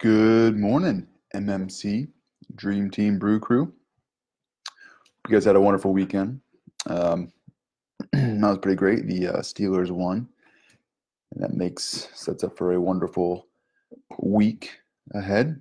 Good morning, MMC, Dream Team Brew Crew. You guys had a wonderful weekend. Um, that was pretty great. The Steelers won, and that sets up for a wonderful week ahead.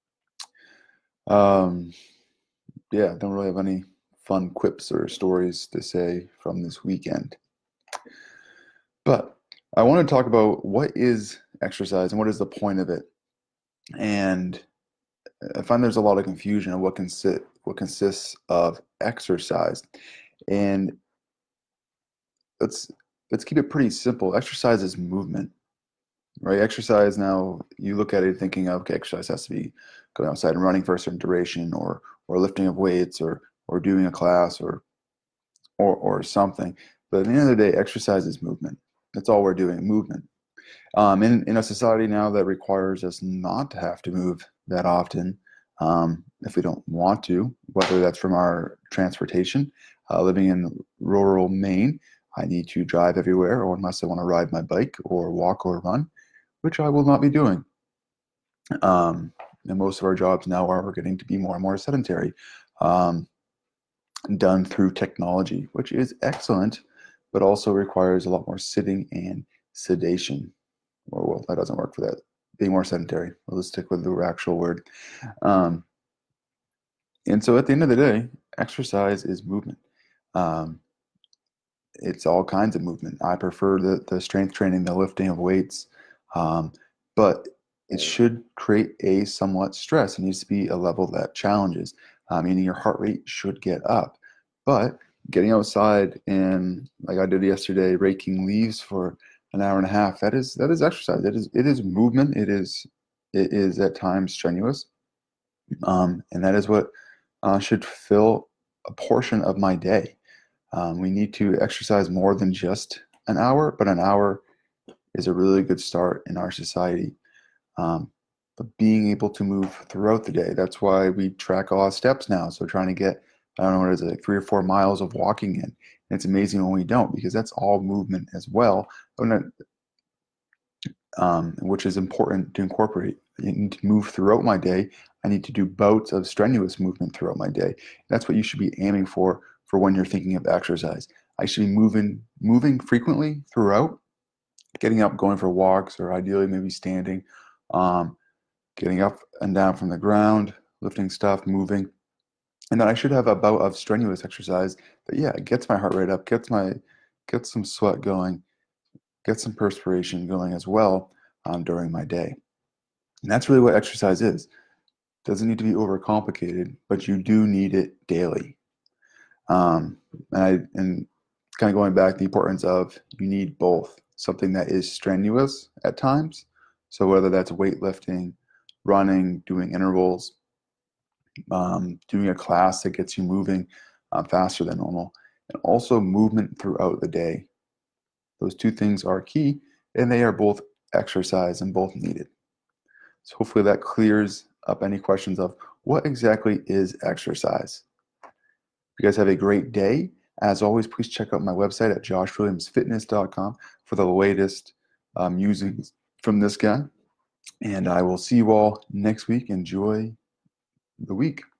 Um, yeah, don't really have any fun quips or stories to say from this weekend. But I want to talk about what is exercise and what is the point of it. And I find there's a lot of confusion on what consists of exercise. And let's let's keep it pretty simple. Exercise is movement, right? Exercise, now you look at it thinking, okay, exercise has to be going outside and running for a certain duration, or lifting of weights, or doing a class, or something. But at the end of the day, exercise is movement. That's all we're doing, movement. In a society now that requires us not to have to move that often, if we don't want to, whether that's from our transportation, living in rural Maine, I need to drive everywhere, or unless I want to ride my bike or walk or run, which I will not be doing. And most of our jobs now are getting to be more and more sedentary, done through technology, which is excellent, but also requires a lot more sitting and sedation. Or, well, that doesn't work for that. Being more sedentary. We'll just stick with the actual word. And so at the end of the day, exercise is movement. Um, it's all kinds of movement. I prefer the strength training, the lifting of weights, but it should create a somewhat stress. It needs to be a level that challenges, meaning your heart rate should get up. But getting outside and, like I did yesterday, raking leaves for an hour and a half, that is exercise. It is movement. It is at times strenuous, and that is what should fill a portion of my day. We need to exercise more than just an hour, but an hour is a really good start in our society. But being able to move throughout the day, that's why we track a lot of steps now. So trying to get, I don't know what it is, like 3 or 4 miles of walking in. And it's amazing when we don't, because that's all movement as well, which is important to incorporate. I need to move throughout my day. I need to do bouts of strenuous movement throughout my day. That's what you should be aiming for when you're thinking of exercise. I should be moving frequently throughout, getting up, going for walks, or ideally maybe standing, getting up and down from the ground, lifting stuff, moving. And then I should have a bout of strenuous exercise that, yeah, gets my heart rate up, gets some sweat going, gets some perspiration going as well during my day. And that's really what exercise is. It doesn't need to be overcomplicated, but you do need it daily. And kind of going back, the importance of, you need both. Something that is strenuous at times, so whether that's weightlifting, running, doing intervals, doing a class that gets you moving faster than normal, and also movement throughout the day. Those two things are key, and they are both exercise and both needed. So hopefully that clears up any questions of what exactly is exercise. You guys have a great day. As always, please check out my website at joshwilliamsfitness.com for the latest musings from this guy. And I will see you all next week. Enjoy the week.